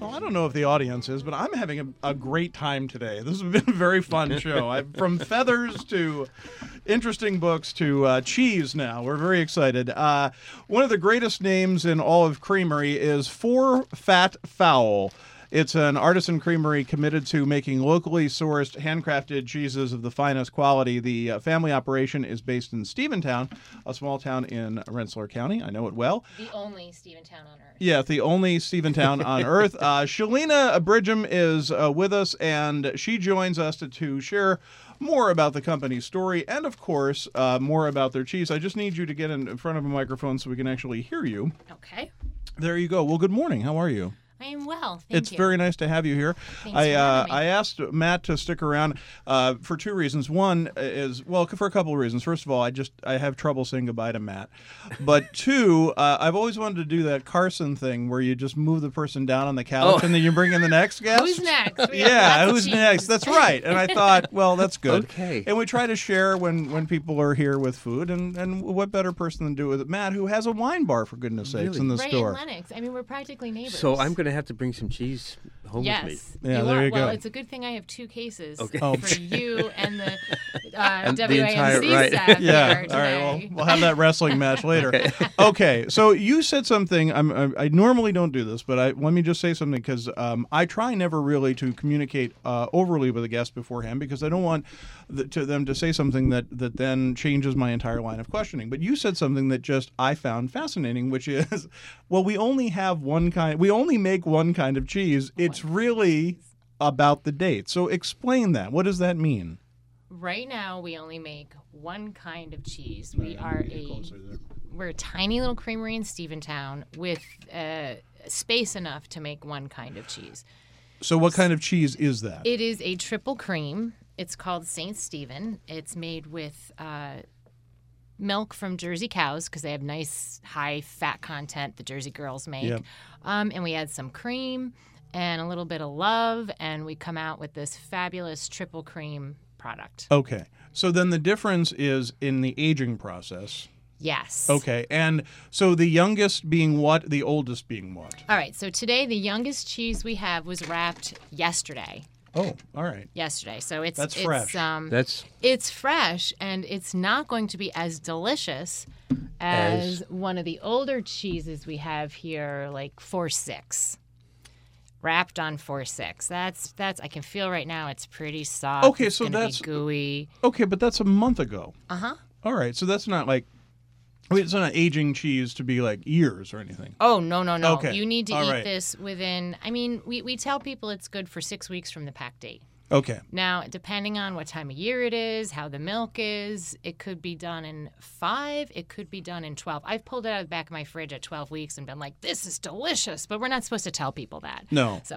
Well, I don't know if the audience is, but I'm having a great time today. This has been a very fun show. From feathers to interesting books to cheese now. We're very excited. One of the greatest names in all of creamery is Four Fat Fowl. It's an artisan creamery committed to making locally sourced, handcrafted cheeses of the finest quality. The family operation is based in Steventown, a small town in Rensselaer County. I know it well. The only Steventown on Earth. Yeah, the only Steventown on Earth. Shalina Bridgham is with us, and she joins us to share more about the company's story and, of course, more about their cheese. I just need you to get in front of a microphone so we can actually hear you. Okay. There you go. Well, good morning. How are you? I am well, thank It's you. very nice to have you here. Thanks for having me. I asked Matt to stick around for two reasons. One is, well, for a couple of reasons. First of all, I have trouble saying goodbye to Matt. But two, I've always wanted to do that Carson thing where you just move the person down on the couch and then you bring in the next guest. Who's next? We Yeah, have lots of who's cheese. next? That's right. And I thought, well, that's good. Okay. And we try to share when people are here with food, and what better person than do it with Matt, who has a wine bar, for goodness sakes, Really? in the Right store. in Lenox. I mean, we're practically neighbors. So I'm going to have to bring some cheese home Yes. with me. Yeah, you there are. you Well, go. it's a good thing I have two cases Okay. Oh. for you and the And the WAMC entire- right. staff Yeah. here All today. right. Well, we'll have that wrestling match later. Okay. So you said something. I normally don't do this, but let me just say something because I try never really to communicate overly with a guest beforehand because I don't want them to say something that then changes my entire line of questioning. But you said something that just I found fascinating, which is, well, we only make one kind of cheese. It's really about the date. So explain that. What does that mean? Right now, we only make one kind of cheese. We're a tiny little creamery in Steventown with space enough to make one kind of cheese. So what kind of cheese is that? It is a triple cream. It's called St. Stephen. It's made with milk from Jersey cows because they have nice high fat content the Jersey girls make. Yep. And we add some cream and a little bit of love, and we come out with this fabulous triple cream product. Okay. So then the difference is in the aging process. Yes. Okay. And so the youngest being what? The oldest being what? All right. So today, the youngest cheese we have was wrapped yesterday. Oh, all right. So it's That's fresh. That's It's fresh, and it's not going to be as delicious as one of the older cheeses we have here, like 4-6. Wrapped on 4-6. That's. I can feel right now. It's pretty soft. Okay, it's so gonna that's- be gooey. Okay, but that's a month ago. Uh-huh. All right. So that's not like, it's not aging cheese to be like years or anything. Oh, no. Okay. You need to All eat right. this within. I mean, we tell people it's good for 6 weeks from the pack date. Okay. Now, depending on what time of year it is, how the milk is, it could be done in 5, it could be done in 12. I've pulled it out of the back of my fridge at 12 weeks and been like, this is delicious, but we're not supposed to tell people that. No. So,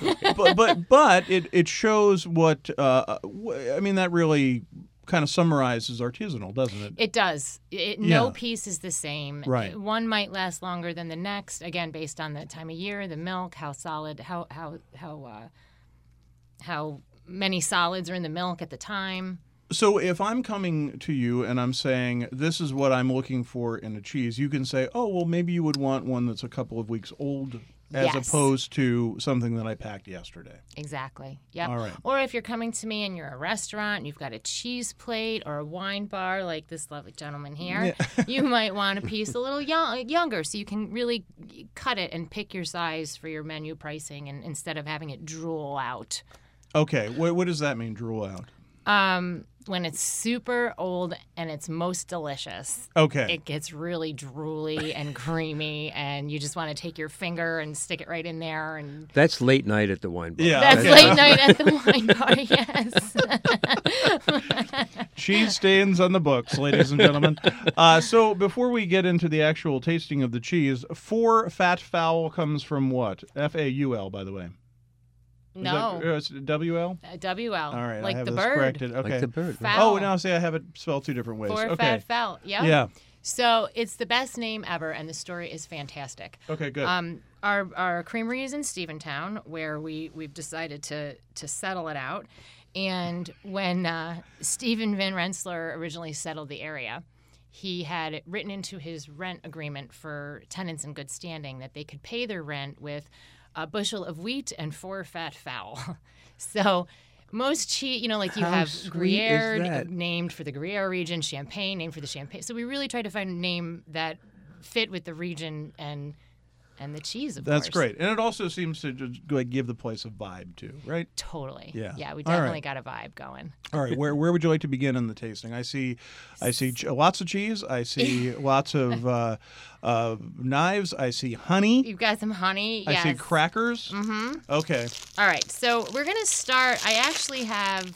but it shows what, I mean, that really kind of summarizes artisanal, doesn't it? it does. Yeah. No piece is the same. Right. One might last longer than the next, again, based on the time of year, the milk, how solid, how many solids are in the milk at the time. So if I'm coming to you and I'm saying, this is what I'm looking for in a cheese, you can say, oh, well, maybe you would want one that's a couple of weeks old as Yes. opposed to something that I packed yesterday. Exactly. Yep. All right. Or if you're coming to me and you're a restaurant and you've got a cheese plate or a wine bar like this lovely gentleman here, you might want a piece a little younger so you can really cut it and pick your size for your menu pricing and instead of having it drool out. Okay. What does that mean, drool out? When it's super old and it's most delicious, Okay. it gets really drooly and creamy, and you just want to take your finger and stick it right in there. And that's late night at the wine bar. Yeah. that's okay. late night at the wine bar, yes. Cheese stains on the books, ladies and gentlemen. So before we get into the actual tasting of the cheese, Four Fat Fowl comes from what? F-A-U-L, by the way. Is No. that, it's W-L? WL. All right. Like I have the this bird. corrected. Okay. Like the bird. Fowl. Oh, now see, I have it spelled two different ways. Four okay. fat fowl. Yep. Yeah. So it's the best name ever, and the story is fantastic. Okay, good. Our creamery is in Steventown, where we've decided to settle it out. And when Stephen Van Rensselaer originally settled the area, he had it written into his rent agreement for tenants in good standing that they could pay their rent with a bushel of wheat and 4 fat fowl. So most cheese, like you How have sweet is Gruyere that? named for the Gruyere region, Champagne named for the Champagne. So we really tried to find a name that fit with the region and the cheese, of course. That's great, and it also seems to just give the place a vibe too, right? Totally. Yeah. Yeah, we All right. definitely got a vibe going. All right, where would you like to begin in the tasting? I see lots of cheese. I see lots of knives. I see honey. You've got some honey. I Yes. see crackers. Mm-hmm. Okay. All right, so we're gonna start. I actually have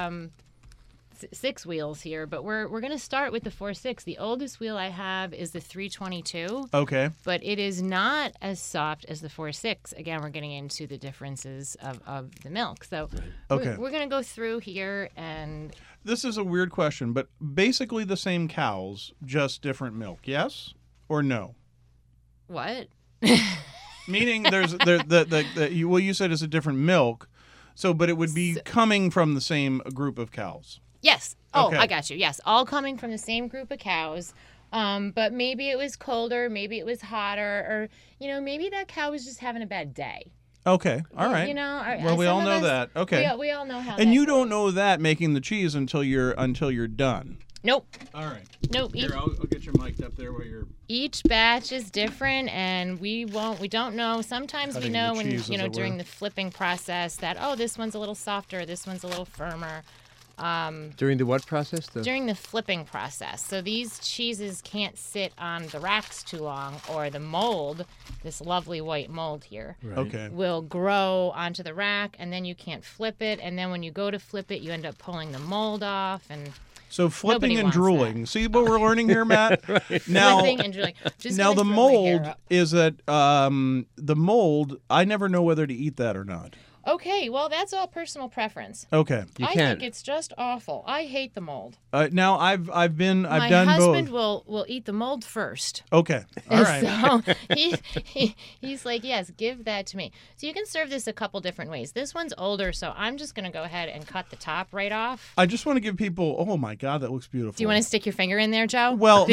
6 wheels here, but we're gonna start with the 4-6. The oldest wheel I have is the 322, Okay. but it is not as soft as the 4-6. Again, we're getting into the differences of the milk. So Okay. we're gonna go through here and. This is a weird question, but basically the same cows, just different milk. Yes or no? What? Meaning there's what you said is a different milk. So, but it would be coming from the same group of cows. Yes. Oh, Okay. I got you. Yes, all coming from the same group of cows. But maybe it was colder, maybe it was hotter, or maybe that cow was just having a bad day. Okay. All right. Well, we all know that. Okay. We all know how. And that you don't goes. know that making the cheese until you're done. Nope. All right. Nope. Here, I'll get your mic up there while you're. Each batch is different, and we don't know. Sometimes Cutting we know the when cheese, as it during were. the flipping process that this one's a little softer, this one's a little firmer. During the what process? During the flipping process. So these cheeses can't sit on the racks too long, or the mold, this lovely white mold here, Right. Okay. will grow onto the rack, and then you can't flip it. And then when you go to flip it, you end up pulling the mold off. And So flipping Nobody and wants drooling. See what we're learning here, Matt? Now, flipping and drilling. Just now gonna the throw my hair mold up. is that the mold. I never know whether to eat that or not. Okay, well, that's all personal preference. Okay. You I can't. think it's just awful. I hate the mold. Now I've done My husband both. will eat the mold first. Okay. All right. So he's like, yes, give that to me. So you can serve this a couple different ways. This one's older, so I'm just going to go ahead and cut the top right off. I just want to give people. Oh my God, that looks beautiful. Do you want to stick your finger in there, Joe? Well,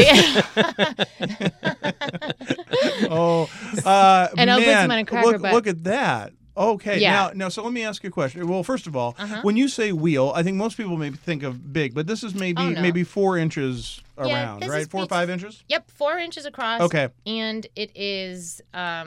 oh, And I'll put man, some on a cracker, look, but- look at that. Okay, Yeah. now, so let me ask you a question. Well, first of all, when you say wheel, I think most people maybe think of big, but this is maybe Oh, no. maybe 4 inches Yeah, around, this right? is 4 or 5 inches. Yep, 4 inches across. Okay. And it is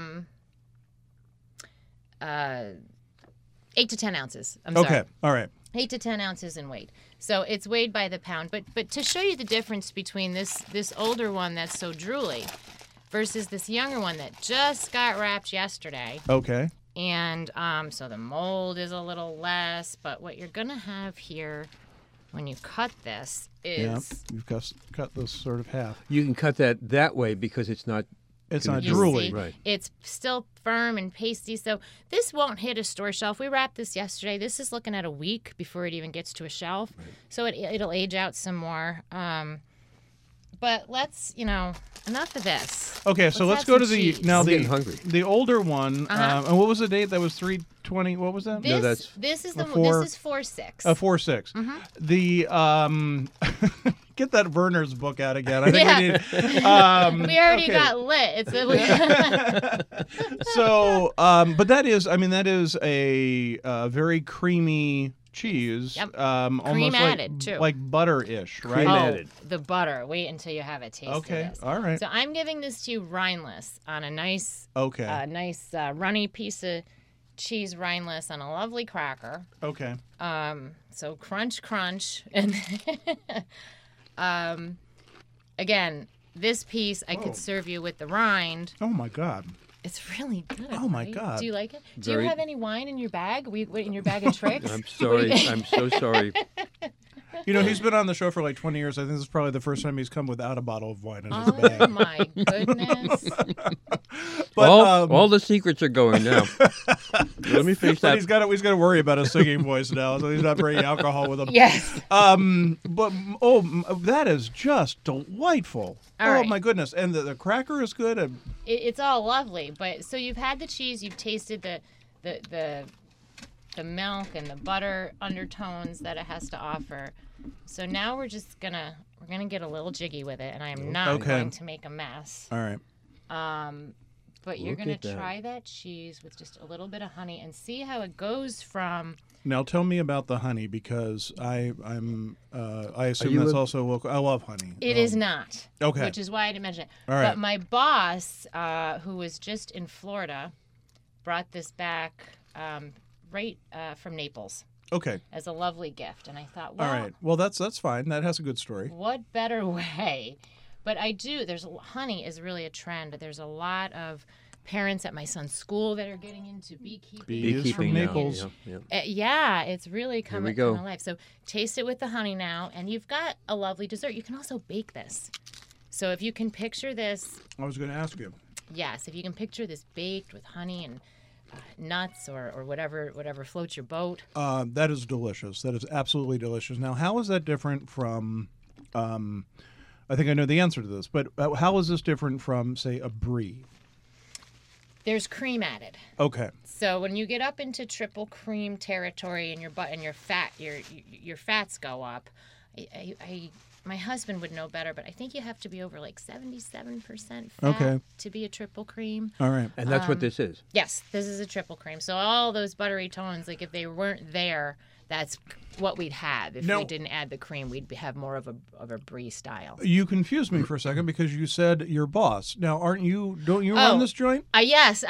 8 to 10 ounces. I'm Okay, sorry. all right. 8 to 10 ounces in weight. So it's weighed by the pound. But to show you the difference between this older one that's so drooly versus this younger one that just got wrapped yesterday. Okay. And so the mold is a little less. But what you're going to have here when you cut this Yeah, is... you've cut this sort of half. You can cut that way because it's not. It's not You drooly. see, Right. It's still firm and pasty, so this won't hit a store shelf. We wrapped this yesterday. This is looking at a week before it even gets to a shelf, so it'll age out some more. But let's, enough of this. Okay, so let's have go to some the cheese. now I'm the getting hungry. the older one. Uh-huh. And what was the date? That was 320. What was that? This, that's- this is the Before- this is 4-6. 4-6. The get that Werner's book out again. I think Yeah. we need. We already okay. got lit. So, but that is a very creamy cheese. Yep. Almost Cream like, added, too. like butter-ish, right? Cream Oh, added. the butter. Wait until you have a taste Okay, of this. all right. So I'm giving this to you rineless on a nice Okay, nice runny piece of cheese rineless on a lovely cracker. okay. So crunch, and again, this piece I could serve you with the rind. Oh my God. It's really good. Oh, my right? God. Do you like it? Do Very- you have any wine in your bag? In your bag of tricks? I'm sorry. I'm so sorry. He's been on the show for like 20 years. I think this is probably the first time he's come without a bottle of wine in his Oh bag. my goodness! But, all the secrets are going now. Let me finish but that. he's got to worry about his singing voice now, so he's not bringing alcohol with him. Yes. But that is just delightful. All oh right. my goodness! And the cracker is good. It's all lovely, but so you've had the cheese, you've tasted the milk and the butter undertones that it has to offer. So now we're gonna get a little jiggy with it, and I am not Okay. going to make a mess. All right. But you're going to try that cheese with just a little bit of honey and see how it goes from... Now tell me about the honey, because I assume that's also local. I love honey. It is not. Okay. Which is why I didn't mention it. All right. But my boss, who was just in Florida, brought this back right from Naples. Okay. As a lovely gift, and I thought, well, all right. Well, that's fine. That has a good story. What better way? But honey is really a trend. There's a lot of parents at my son's school that are getting into beekeeping. Bees from Naples. Yeah, it's really coming to life. So taste it with the honey now, and you've got a lovely dessert. You can also bake this. So if you can picture this. I was going to ask you. Yes, if you can picture this baked with honey and nuts or whatever floats your boat. That is delicious. That is absolutely delicious. Now, how is that different from, I think I know the answer to this, but how is this different from, say, a brie? There's cream added. Okay. So when you get up into triple cream territory and your fats go up, my husband would know better, but I think you have to be over like 77% fat to be a triple cream. All right. And that's what this is. Yes, this is a triple cream. So all those buttery tones, like if they weren't there, that's what we'd have. If we didn't add the cream, we'd have more of a brie style. You confused me for a second because you said your boss. Now, don't you run this joint? Yes.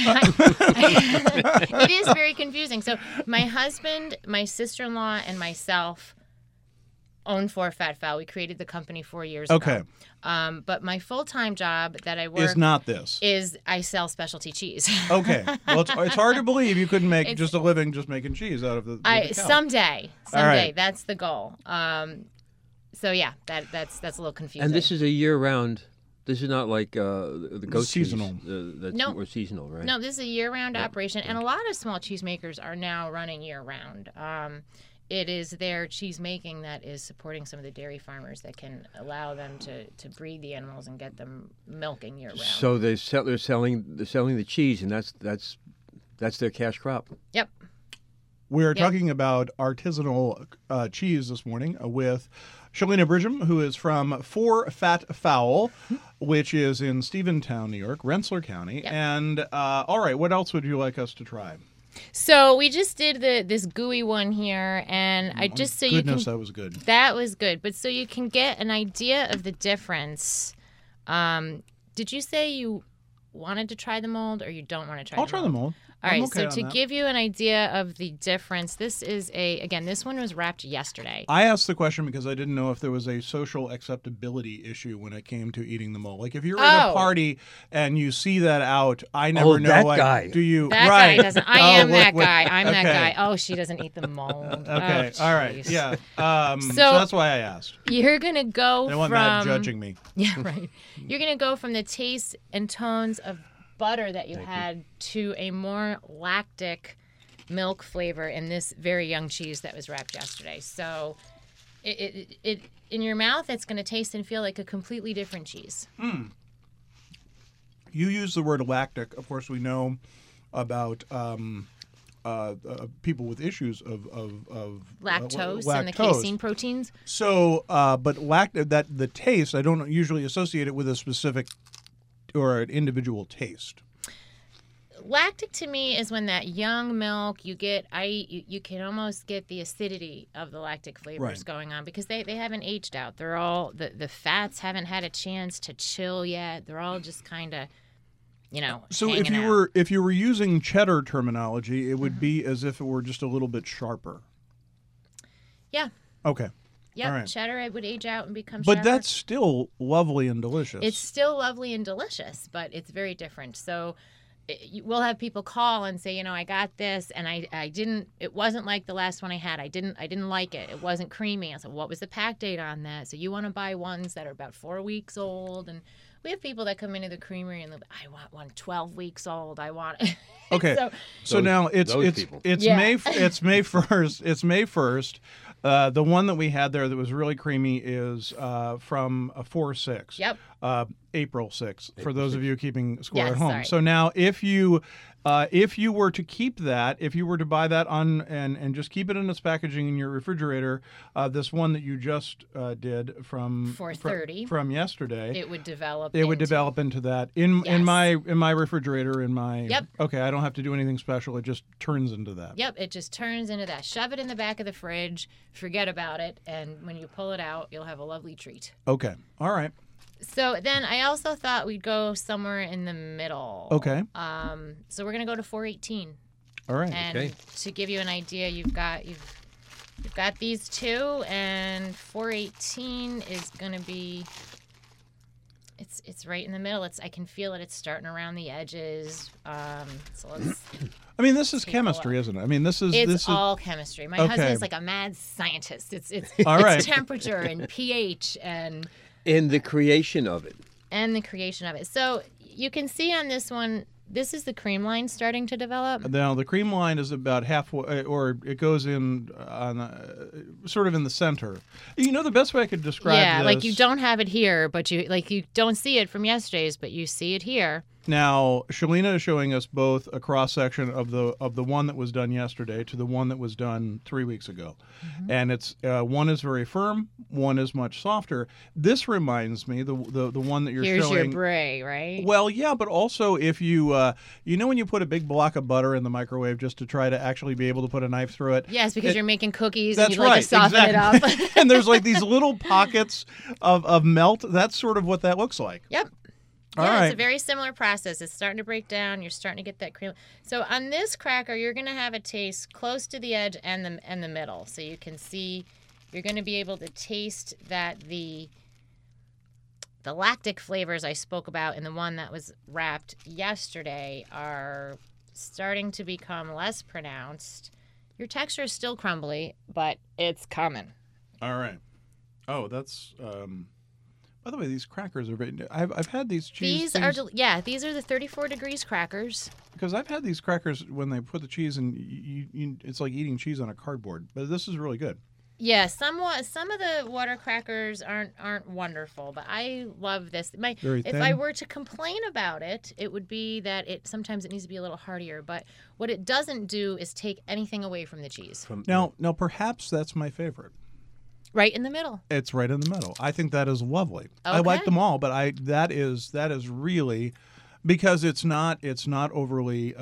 It is very confusing. So my husband, my sister-in-law, and myself own 4 Fat Fowl. We created the company 4 years ago. But my full-time job that I work is not this. Is I sell specialty cheese. Okay. Well, it's hard to believe you couldn't make just a living just making cheese out of the cow. Someday. Right. That's the goal. So yeah, that's a little confusing. And this is a year-round. This is not like the goat seasonal. Cheese. That's more seasonal, right? No, this is a year-round operation, and a lot of small cheesemakers are now running year-round. It is their cheese making that is supporting some of the dairy farmers that can allow them to breed the animals and get them milking year round. So they're selling the cheese, and that's their cash crop. Yep. We're talking about artisanal cheese this morning with Shalina Bridgham, who is from 4 Fat Fowl, which is in Stephentown, New York, Rensselaer County. Yep. And all right, what else would you like us to try? So we just did this gooey one here, and that was good. That was good, but so you can get an idea of the difference. Did you say you wanted to try the mold, or you don't want to try? I'll try the mold. All right, so to give you an idea of the difference, this one was wrapped yesterday. I asked the question because I didn't know if there was a social acceptability issue when it came to eating the mold. Like if you're at a party and you see that out, I never know. That guy. Do you? That right. guy doesn't. I am that guy. I'm that guy. Oh, she doesn't eat the mold. Okay. Oh, all right. Yeah. So that's why I asked. You're gonna go I want Matt judging me. Yeah, right. You're gonna go from the taste and tones of butter that you had to a more lactic milk flavor in this very young cheese that was wrapped yesterday. So it in your mouth, it's going to taste and feel like a completely different cheese. You use the word lactic. Of course, we know about people with issues of lactose and the casein proteins. So, but the taste, I don't usually associate it with a specific or an individual taste. Lactic to me is when that young milk you get. You can almost get the acidity of the lactic flavors going on because they haven't aged out. They're all the fats haven't had a chance to chill yet. They're all just kind of, So hanging if you were using cheddar terminology, it would be as if it were just a little bit sharper. Yeah. Okay. Yep, right. Cheddar it would age out and become But sharper. that's still lovely and delicious. It's still lovely and delicious, but it's very different. So we'll have people call and say, I got this and I didn't, it wasn't like the last one I had. I didn't like it. It wasn't creamy. I said, what was the pack date on that? So you want to buy ones that are about 4 weeks old. And we have people that come into the creamery and they're like, I want one 12 weeks old. I want it. Okay. So now it's May 1st. It's May 1st. The one that we had there that was really creamy is from a 4-6. Yep. April 6th, for those of you keeping score Yes, at home. sorry. So now if you were to keep that, if you were to buy that on and just keep it in its packaging in your refrigerator, this one that you just did from $4.30. from yesterday, It would develop. it would develop into that in Yes. my refrigerator in my. Yep. Okay, I don't have to do anything special. It just turns into that. Yep, it just turns into that. Shove it in the back of the fridge, forget about it, and when you pull it out, you'll have a lovely treat. Okay. All right. So then I also thought we'd go somewhere in the middle. Okay. So we're gonna go to 418, All right. and Okay. to give you an idea, you've got these two, and 418 is gonna be. It's right in the middle. I can feel it. It's starting around the edges. So let's. I mean, this is Take a chemistry, look. isn't it? I mean, this is It's all chemistry. My Okay. husband's like a mad scientist. It's All right. temperature and pH and In the creation of it. the creation of it. So you can see on this one, this is the cream line starting to develop. Now the cream line is about halfway, or it goes in on sort of in the center. You know, the best way I could describe Yeah, this. like you don't have it here, but you don't see it from yesterday's, but you see it here. Now, Shalina is showing us both a cross section of the one that was done yesterday to the one that was done 3 weeks ago, and it's one is very firm, one is much softer. This reminds me the one that you're Here's showing. your bray, right? Well, yeah, but also if you you know when you put a big block of butter in the microwave just to try to actually be able to put a knife through it. Yes, because you're making cookies That's and you'd like to right, soften exactly. it up. And there's like these little pockets of melt. That's sort of what that looks like. Yep. All Yeah, right. it's a very similar process. It's starting to break down. You're starting to get that cream. So on this cracker, you're going to have a taste close to the edge and the middle. So you can see, you're going to be able to taste that the lactic flavors I spoke about in the one that was wrapped yesterday are starting to become less pronounced. Your texture is still crumbly, but it's coming. All right. Oh, that's. By the way, these crackers are very. I've had these cheese. These are these are the 34 degrees crackers. Because I've had these crackers when they put the cheese in. It's like eating cheese on a cardboard. But this is really good. Yeah, some of the water crackers aren't wonderful, but I love this. Very if I thin. were to complain about it, it would be that sometimes it needs to be a little heartier. But what it doesn't do is take anything away from the cheese. Now, perhaps that's my favorite. Right in the middle. It's right in the middle. I think that is lovely. I like Okay. them all, but that is really because it's not overly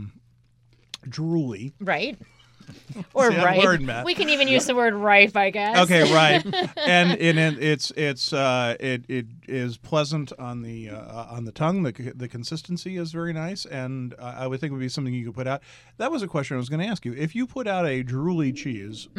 drooly. Right. Or See, I'm ripe. learned, Matt. We can even use the word ripe, I guess. Okay, right. and it is pleasant on the tongue. The consistency is very nice, and I would think it would be something you could put out. That was a question I was going to ask you. If you put out a drooly cheese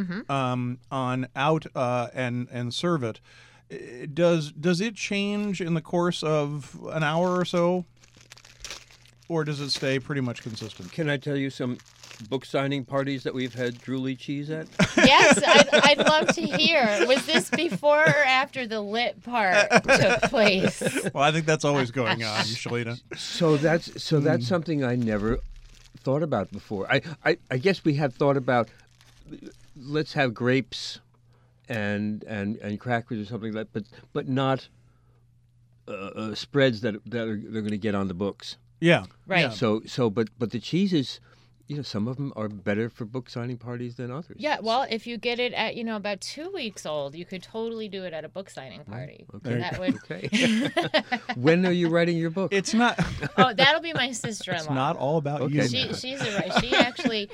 and serve it, does it change in the course of an hour or so, or does it stay pretty much consistent? Can I tell you some book signing parties that we've had drooly cheese at? Yes, I'd love to hear. Was this before or after the lit part took place? Well, I think that's always going on, Shalina. So that's something I never thought about before. I guess we have thought about let's have grapes and crackers or something like that, but not spreads that they're going to get on the books. Yeah. Right. Yeah. But the cheeses, some of them are better for book signing parties than others. Yeah, well, if you get it at, about 2 weeks old, you could totally do it at a book signing party. Okay. That would. Okay. When are you writing your book? It's not. Oh, that'll be my sister-in-law. It's not all about you. Okay. Matt. She actually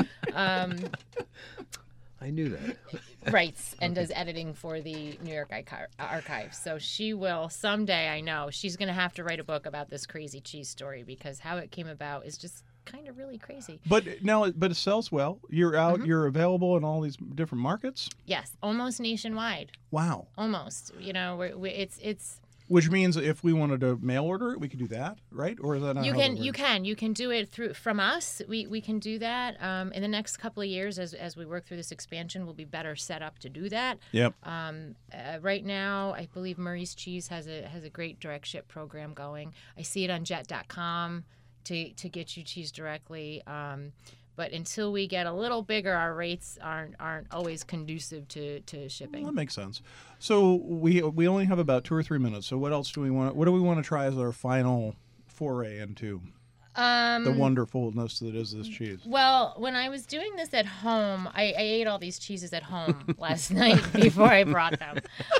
I knew that. writes and does editing for the New York Archives. So she will someday, I know, she's going to have to write a book about this crazy cheese story because how it came about is just kind of really crazy. But it sells well. You're out. You're available in all these different markets. Yes, almost nationwide. Wow. Almost. It's. Which means if we wanted to mail order it, we could do that, right? Or is that not You how can that you can do it from us. We can do that. In the next couple of years, as we work through this expansion, we'll be better set up to do that. Yep. Right now, I believe Murray's Cheese has a great direct ship program going. I see it on Jet.com to get you cheese directly. But until we get a little bigger, our rates aren't always conducive to Well, shipping. that makes sense. So we only have about 2 or 3 minutes. So what else do we want? What do we want to try as our final foray into the wonderfulness that is this cheese? Well, when I was doing this at home, I ate all these cheeses at home last night before I brought them.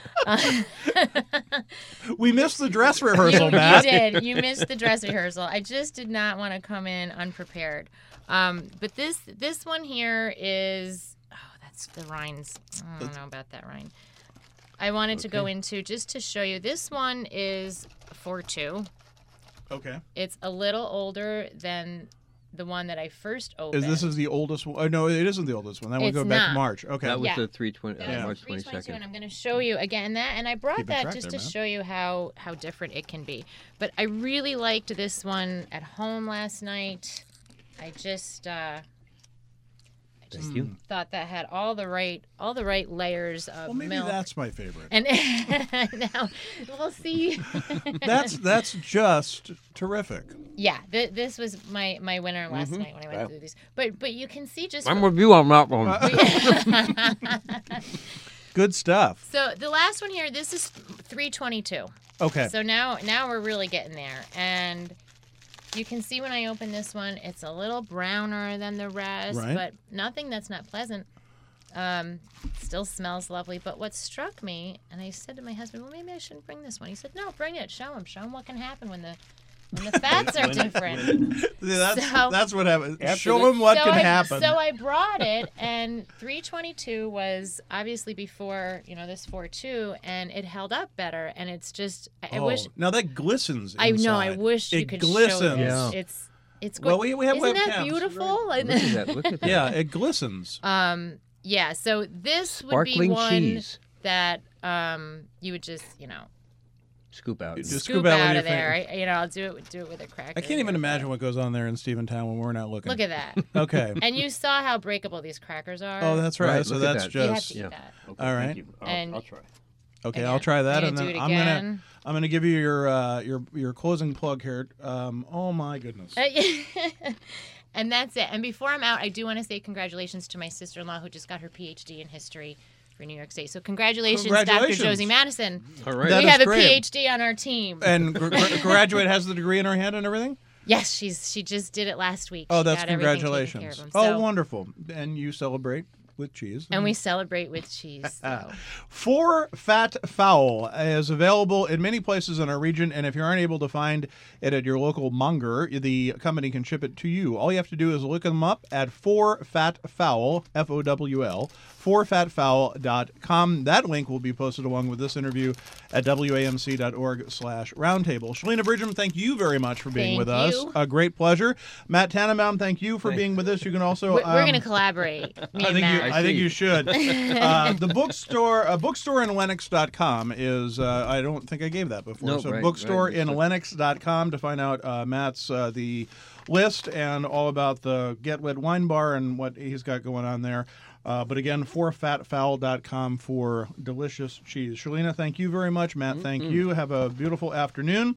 We missed the dress rehearsal, You Matt. did. You missed the dress rehearsal. I just did not want to come in unprepared. But this one here is, that's the rinds. I don't know about that rind. I wanted to go into, just to show you, this one is 4-2. Okay. It's a little older than the one that I first opened. This is the oldest one? Oh, no, it isn't the oldest one. That one It's go back to not. March. Okay. That was Yeah. the 320 That was March 322, 22nd. and I'm going to show you again that. And I brought Keeping that track just there, to man. show you how different it can be. But I really liked this one at home last night. I just Thank you. thought that had all the right layers of Well, maybe milk. that's my favorite. And now we'll see. That's just terrific. Yeah, this was my winner last night when I went through these. But you can see just. I'm with you on that one. Good stuff. So the last one here, this is 322. Okay. So now we're really getting there, and you can see when I open this one, it's a little browner than the rest, Right. but nothing that's not pleasant. Still smells lovely. But what struck me, and I said to my husband, well, maybe I shouldn't bring this one. He said, no, bring it. Show him what can happen when the fats are different. That's what happens. After Show the- them what So can I, happen. So I brought it, and 322 was obviously before this 4.2, and it held up better. And it's just, I wish. Now that glistens. I know. I inside. wish you it could glistens. show this. Yeah. It's Well, good. we have Isn't that webcams. beautiful? Look at that. Look at that. Yeah, it glistens. Yeah. So this would Sparkling be one cheese. that you would just Scoop out. Just scoop out out with of your there. I'll do it with a cracker. I can't even imagine what goes on there in Steventown when we're not looking. Look at that. Okay. And you saw how breakable these crackers are. Oh, that's right. Right, So look at that's that. You have just to eat yeah. that. Okay, All right. thank you. And- I'll try. okay. Again. I'll try that, You're and gonna then do it I'm gonna again. give you your closing plug here. Oh my goodness. And that's it. And before I'm out, I do want to say congratulations to my sister-in-law who just got her PhD in history for New York State. So congratulations, Congratulations. Dr. Josie Madison. All right. That We is have a great. PhD on our team. And graduate has the degree in her hand and everything. Yes, she just did it last week. Oh, She that's got everything taken care congratulations. of 'em. Oh, So- wonderful. And you celebrate with cheese. And we celebrate with cheese. So. Four Fat Fowl is available in many places in our region, and if you aren't able to find it at your local monger, the company can ship it to you. All you have to do is look them up at 4FATFowl, F-O-W-L, 4fatfowl.com. That link will be posted along with this interview at wamc.org/roundtable. Shalina Bridgham, thank you very much for being Thank with us. you. A great pleasure. Matt Tannenbaum, thank you for being with us. You can also... We're going to collaborate. Me and Matt. I think see. you should. The bookstore in Lennox.com is, I don't think I gave that before. No, so right, bookstore right. in Lennox.com to find out Matt's, the list and all about the Get Wet Wine Bar and what he's got going on there. But again, 4fatfowl.com for delicious cheese. Shalina, thank you very much. Matt, thank you. Have a beautiful afternoon.